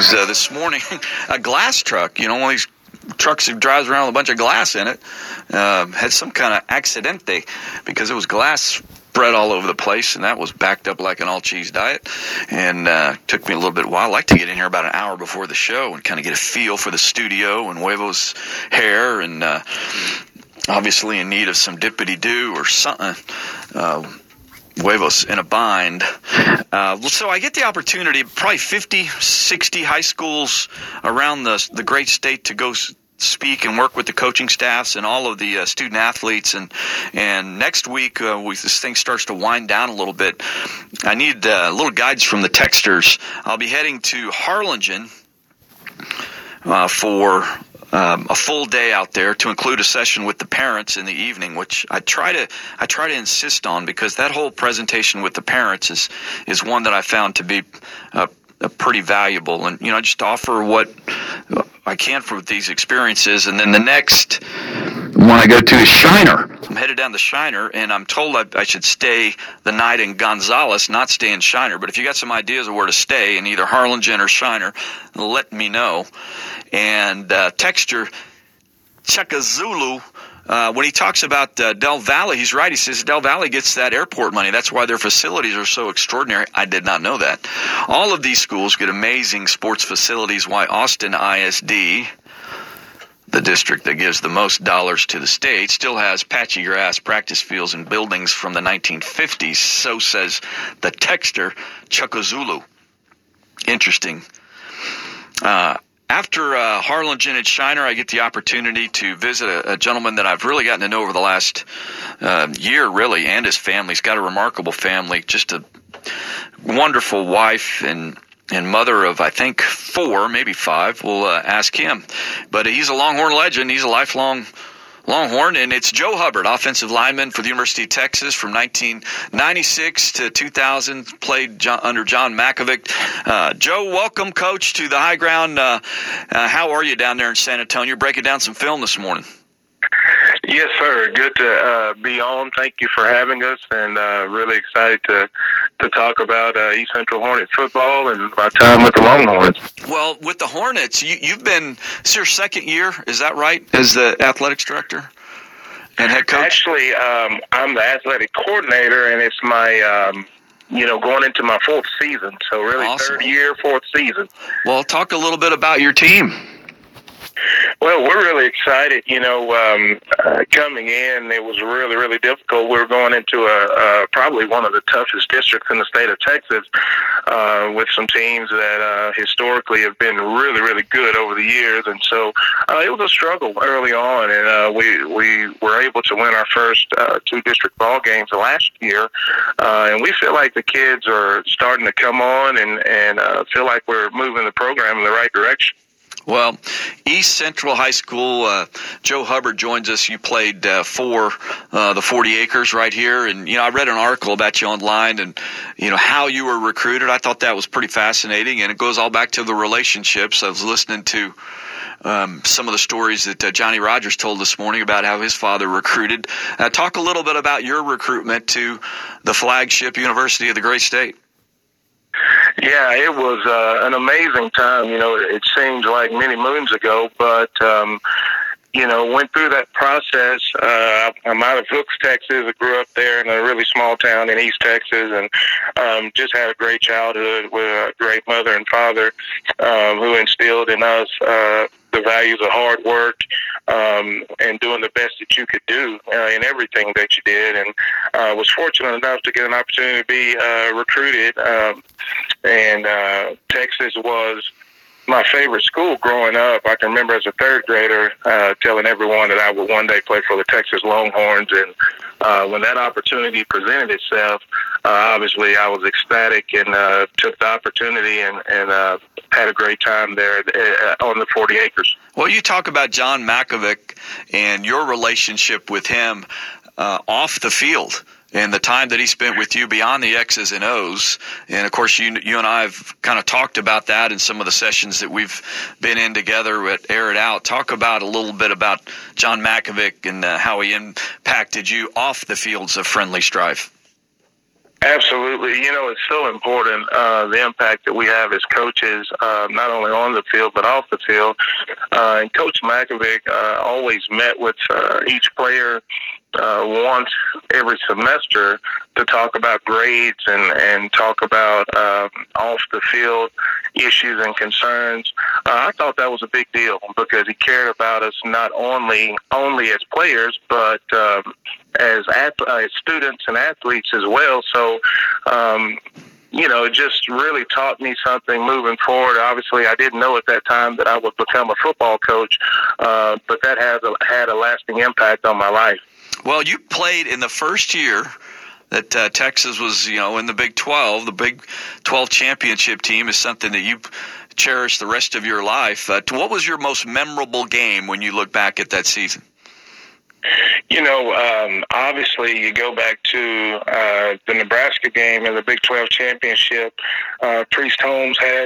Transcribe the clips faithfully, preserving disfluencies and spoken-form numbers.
news uh, this morning. A glass truck, you know, one of these trucks that drives around with a bunch of glass in it, uh, had some kind of accidente because it was glass spread all over the place, and that was backed up like an all-cheese diet. And uh, took me a little bit while. I like to get in here about an hour before the show and kind of get a feel for the studio and Huevo's hair, and uh, obviously in need of some dippity-doo or something. Uh, Huevos in a bind. Uh, so I get the opportunity, probably fifty, sixty high schools around the the great state to go speak and work with the coaching staffs and all of the uh, student athletes. And and next week, uh, we, this thing starts to wind down a little bit. I need uh, little guides from the texters. I'll be heading to Harlingen uh, for Um, a full day out there to include a session with the parents in the evening, which I try to I try to insist on, because that whole presentation with the parents is is one that I found to be uh, uh, pretty valuable. And, you know, just offer what I can for these experiences. And then the next one I go to is Shiner. I'm headed down to Shiner, and I'm told I, I should stay the night in Gonzales, not stay in Shiner. But if you got some ideas of where to stay in either Harlingen or Shiner, let me know. And uh, texture Chakazulu, uh, when he talks about uh, Del Valle, he's right. He says Del Valle gets that airport money. That's why their facilities are so extraordinary. I did not know that. All of these schools get amazing sports facilities. Why Austin I S D, the district that gives the most dollars to the state, still has patchy grass, practice fields, and buildings from the nineteen fifties. So says the texter Chakazulu. Interesting. Uh, After uh, Harlingen and Shiner, I get the opportunity to visit a, a gentleman that I've really gotten to know over the last uh, year, really, and his family. He's got a remarkable family, just a wonderful wife and and mother of, I think, four, maybe five. We'll uh, ask him. But he's a Longhorn legend. He's a lifelong Longhorn, and it's Joe Hubbard, offensive lineman for the University of Texas from nineteen ninety-six to two thousand, played John, under John Mackovic. Uh, Joe, welcome, Coach, to the High Ground. Uh, uh, how are you down there in San Antonio? You're breaking down some film this morning. Yes, sir. Good to uh, be on. Thank you for having us, and uh, really excited to to talk about uh, East Central Hornet football and my time with the Longhorns. Well, with the Hornets, you, you've been, it's your second year, is that right, as the athletics director and head coach? Actually, um, I'm the athletic coordinator, and it's my, um, you know, going into my fourth season. So really Awesome. Third year, fourth season. Well, talk a little bit about your team. Well, we're really excited. You know, um, uh, coming in, it was really, really difficult. We were going into a, uh, probably one of the toughest districts in the state of Texas, uh, with some teams that uh, historically have been really, really good over the years. And so uh, it was a struggle early on, and uh, we we were able to win our first uh, two district ball games last year. Uh, and we feel like the kids are starting to come on and, and uh, feel like we're moving the program in the right direction. Well, East Central High School, uh, Joe Hubbard joins us. You played uh, for uh, the forty acres right here. And, you know, I read an article about you online and, you know, how you were recruited. I thought that was pretty fascinating. And it goes all back to the relationships. I was listening to um, some of the stories that uh, Johnny Rogers told this morning about how his father recruited. Uh, talk a little bit about your recruitment to the flagship University of the great state. Yeah, it was uh, an amazing time. You know, it seems like many moons ago, but, um, you know, went through that process. Uh, I'm out of Hooks, Texas. I grew up there in a really small town in East Texas, and um, just had a great childhood with a great mother and father um, who instilled in us uh, the values of hard work um, and doing the best that you could do uh, in everything that you did. And I uh, was fortunate enough to get an opportunity to be uh, recruited. Um, and uh, Texas was my favorite school growing up. I can remember as a third grader uh, telling everyone that I would one day play for the Texas Longhorns. And uh, when that opportunity presented itself, uh, obviously I was ecstatic and uh, took the opportunity and, and uh, had a great time there uh, on the forty acres. Well, you talk about John Mackovic and your relationship with him uh, off the field, and the time that he spent with you beyond the X's and O's. And, of course, you you and I have kind of talked about that in some of the sessions that we've been in together at Air It Out. Talk about a little bit about John Mackovic and uh, how he impacted you off the fields of Friendly Strife. Absolutely. You know, it's so important, uh, the impact that we have as coaches, uh, not only on the field, but off the field. Uh, and Coach Makovic uh, always met with uh, each player uh, once every semester to talk about grades and, and talk about uh, off-the-field issues and concerns. Uh, I thought that was a big deal because he cared about us not only only as players, but um, as, ath- as students and athletes as well. So, um, you know, it just really taught me something moving forward. Obviously, I didn't know at that time that I would become a football coach, uh, but that has a, had a lasting impact on my life. Well, you played in the first year that uh, Texas was, you know, in the Big twelve. The Big twelve championship team is something that you cherish the rest of your life. Uh, what was your most memorable game when you look back at that season? You know, um, obviously you go back to uh, the Nebraska game in the Big twelve championship. Uh, Priest Holmes had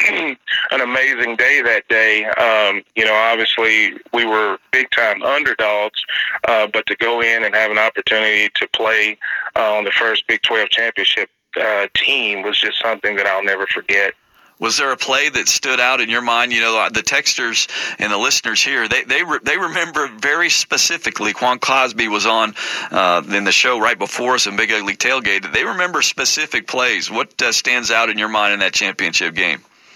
an amazing day that day. Um, you know, obviously we were big-time underdogs, uh, but to go in and have an opportunity to play uh, on the first Big twelve championship uh, team was just something that I'll never forget. Was there a play that stood out in your mind? You know, the texters and the listeners here, they they re- they remember very specifically. Quan Cosby was on uh, in the show right before us in Big Ugly Tailgate. They remember specific plays. What uh, stands out in your mind in that championship game?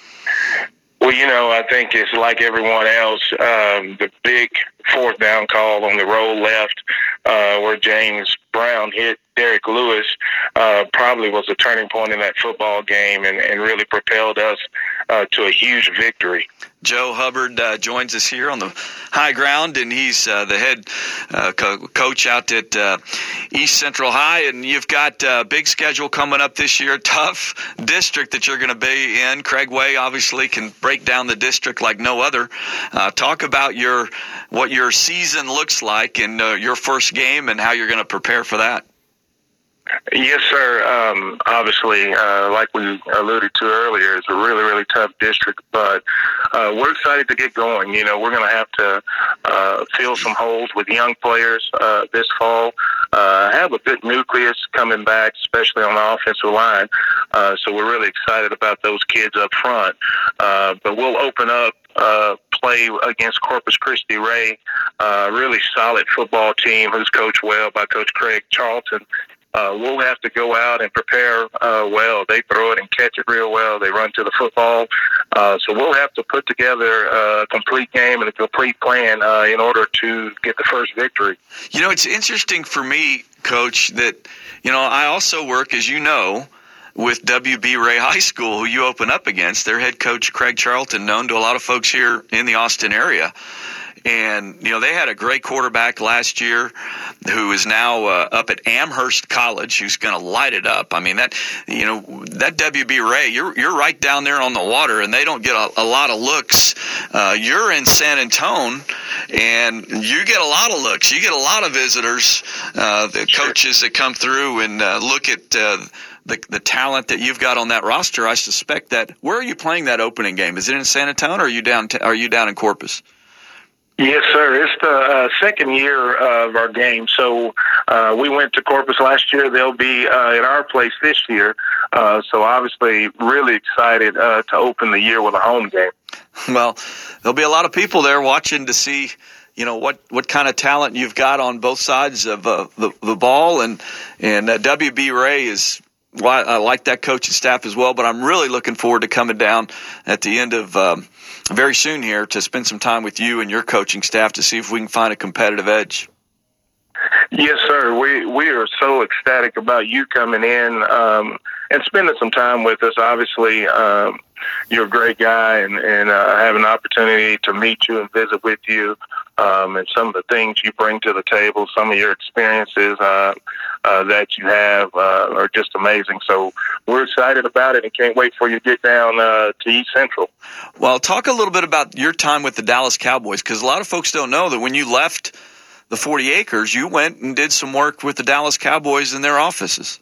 Well, you know, I think it's like everyone else. Um, the big fourth down call on the roll left uh, where James Brown hit Derek Lewis uh, probably was a turning point in that football game and, and really propelled us uh, to a huge victory. Joe Hubbard uh, joins us here on the high ground, and he's uh, the head uh, co- coach out at uh, East Central High. And you've got a big schedule coming up this year, tough district that you're going to be in. Craig Way obviously can break down the district like no other. Uh, talk about your what your season looks like and uh, your first game and how you're going to prepare for that. Yes, sir. Um, obviously, uh, like we alluded to earlier, it's a really, really tough district, but uh, we're excited to get going. You know, we're going to have to uh, fill some holes with young players uh, this fall. Uh, have a good nucleus coming back, especially on the offensive line. Uh, so we're really excited about those kids up front. Uh, but we'll open up uh, play against Corpus Christi Ray, a uh, really solid football team who's coached well by Coach Craig Charlton. Uh, we'll have to go out and prepare uh, well. They throw it and catch it real well. They run to the football. Uh, so we'll have to put together a complete game and a complete plan uh, in order to get the first victory. You know, it's interesting for me, Coach, that, you know, I also work, as you know, with W B Ray High School, who you open up against. Their head coach, Craig Charlton, known to a lot of folks here in the Austin area. And, you know, they had a great quarterback last year who is now uh, up at Amherst College, who's going to light it up. I mean, that, you know, that W B Ray, you're you're right down there on the water, and they don't get a, a lot of looks. Uh, you're in San Antone, and you get a lot of looks. You get a lot of visitors, uh, the coaches that come through and uh, look at uh, the the talent that you've got on that roster. I suspect that. Where are you playing that opening game? Is it in San Antone, or are you down? T- are you down in Corpus? Yes, sir. It's the uh, second year of our game. So uh, we went to Corpus last year. They'll be uh, at our place this year. Uh, so obviously really excited uh, to open the year with a home game. Well, there'll be a lot of people there watching to see, you know, what, what kind of talent you've got on both sides of uh, the, the ball. And, and uh, W B Ray is – well, I like that coaching staff as well, but I'm really looking forward to coming down at the end of um, very soon here to spend some time with you and your coaching staff to see if we can find a competitive edge. Yes, sir. We we are so ecstatic about you coming in um, and spending some time with us. Obviously, um, you're a great guy, and, and uh, have an opportunity to meet you and visit with you, um, and some of the things you bring to the table, some of your experiences uh, uh, that you have uh, are just amazing. So we're excited about it and can't wait for you to get down uh, to East Central. Well, talk a little bit about your time with the Dallas Cowboys, because a lot of folks don't know that when you left the forty acres, you went and did some work with the Dallas Cowboys in their offices.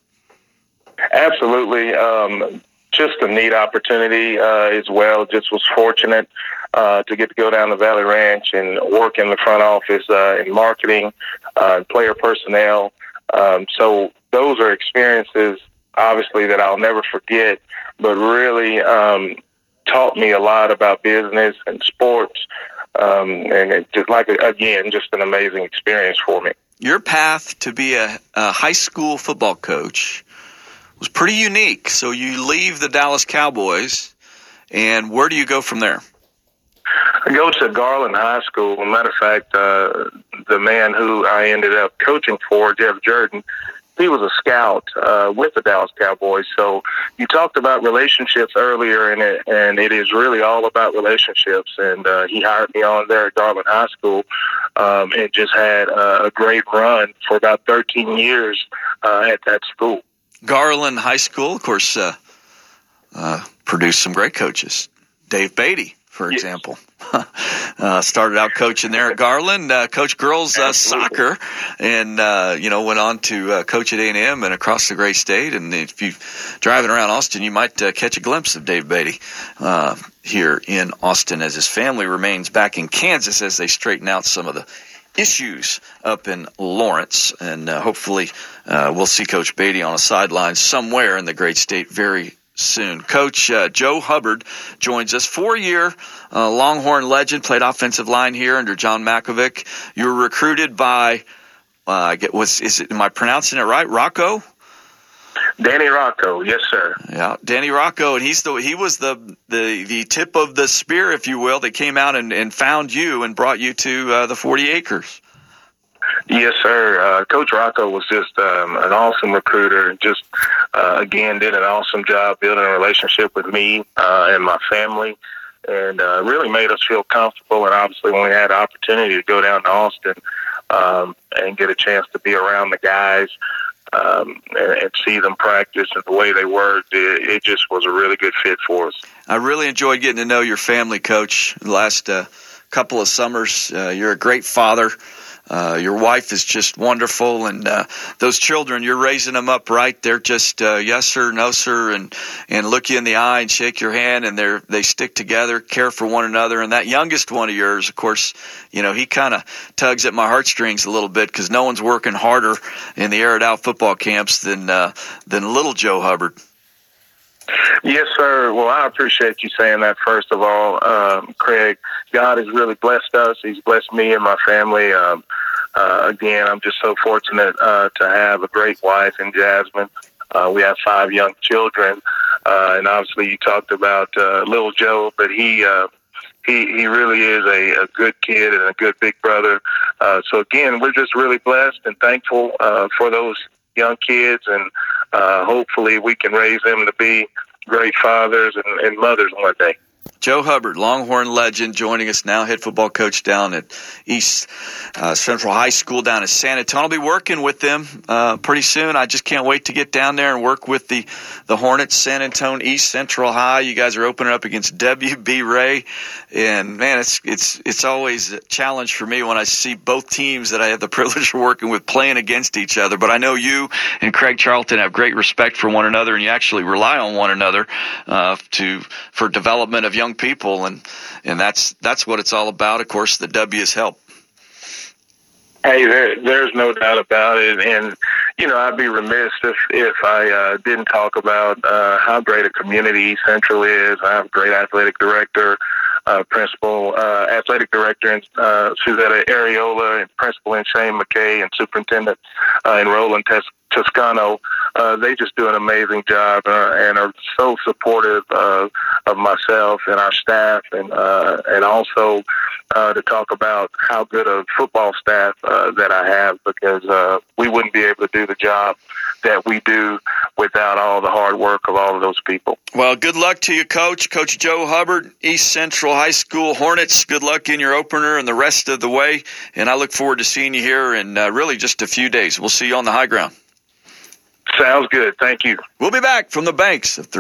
Absolutely. Um, just a neat opportunity uh, as well. Just was fortunate uh, to get to go down to Valley Ranch and work in the front office uh, in marketing, uh, player personnel. Um, so those are experiences obviously, that I'll never forget, but really um, taught me a lot about business and sports. Um, and it just like, again, just an amazing experience for me. Your path to be a, a high school football coach was pretty unique. So you leave the Dallas Cowboys, and where do you go from there? I go to Garland High School. As a matter of fact, uh, the man who I ended up coaching for, Jeff Jordan, he was a scout uh, with the Dallas Cowboys. So you talked about relationships earlier, and it, and it is really all about relationships. And uh, he hired me on there at Garland High School, um, and just had uh, a great run for about thirteen years uh, at that school. Garland High School, of course, uh, uh, produced some great coaches. Dave Beatty, for Yes. example. uh, started out coaching there at Garland, uh, coached girls uh, soccer, and uh, you know went on to uh, coach at A and M and across the great state. And if you're driving around Austin, you might uh, catch a glimpse of Dave Beatty uh, here in Austin as his family remains back in Kansas as they straighten out some of the issues up in Lawrence. And uh, hopefully uh, we'll see Coach Beatty on a sideline somewhere in the great state very soon. Coach uh, Joe Hubbard joins us, four-year uh, Longhorn legend, played offensive line here under John Makovic. You were recruited by, uh, I get was is it? Am I pronouncing it right? Rocco? Danny Rocco, yes, sir. Yeah, Danny Rocco, and he's the he was the the the tip of the spear, if you will, that came out and, and found you and brought you to uh, the forty acres. Yes, sir. Uh, Coach Rocco was just um, an awesome recruiter. Just, uh, again, did an awesome job building a relationship with me uh, and my family, and uh, really made us feel comfortable. And obviously, when we had the opportunity to go down to Austin um, and get a chance to be around the guys um, and, and see them practice and the way they worked, it, it just was a really good fit for us. I really enjoyed getting to know your family, Coach, the last uh, couple of summers. Uh, you're a great father. Uh, your wife is just wonderful, and uh, those children, you're raising them up right. They're just uh, yes sir, no sir, and and look you in the eye and shake your hand, and they they stick together, care for one another. And that youngest one of yours, of course, you know he kind of tugs at my heartstrings a little bit because no one's working harder in the air it out football camps than uh, than little Joe Hubbard. Yes, sir. Well, I appreciate you saying that, first of all, um, Craig. God has really blessed us. He's blessed me and my family. Um, uh, again, I'm just so fortunate uh, to have a great wife in Jasmine. Uh, we have five young children, uh, and obviously you talked about uh, little Joe, but he uh, he he really is a, a good kid and a good big brother. Uh, so, again, we're just really blessed and thankful uh, for those young kids, and uh, hopefully we can raise them to be great fathers and, and mothers one day. Joe Hubbard, Longhorn legend, joining us now, head football coach down at East uh, Central High School down in San Antonio. I'll be working with them uh, pretty soon. I just can't wait to get down there and work with the, the Hornets, San Antonio East Central High. You guys are opening up against W B Ray, and man, it's it's it's always a challenge for me when I see both teams that I have the privilege of working with playing against each other. But I know you and Craig Charlton have great respect for one another, and you actually rely on one another uh, to for development of young people, and and that's that's what it's all about. Of course, the W's help. Hey, there, there's no doubt about it, and you know I'd be remiss if if I uh, didn't talk about uh, how great a community East Central is. I have a great athletic director, uh, principal, uh, athletic director in uh, Suzetta Areola, and principal in Shane McKay, and superintendent uh, in Roland Tes- Toscano. Uh, they just do an amazing job uh, and are so supportive uh, of myself and our staff, and uh, and also uh, to talk about how good a football staff uh, that I have, because uh, we wouldn't be able to do the job that we do without all the hard work of all of those people. Well, good luck to you, Coach. Coach Joe Hubbard, East Central High School Hornets. Good luck in your opener and the rest of the way, and I look forward to seeing you here in uh, really just a few days. We'll see you on the high ground. Sounds good. Thank you. We'll be back from the banks of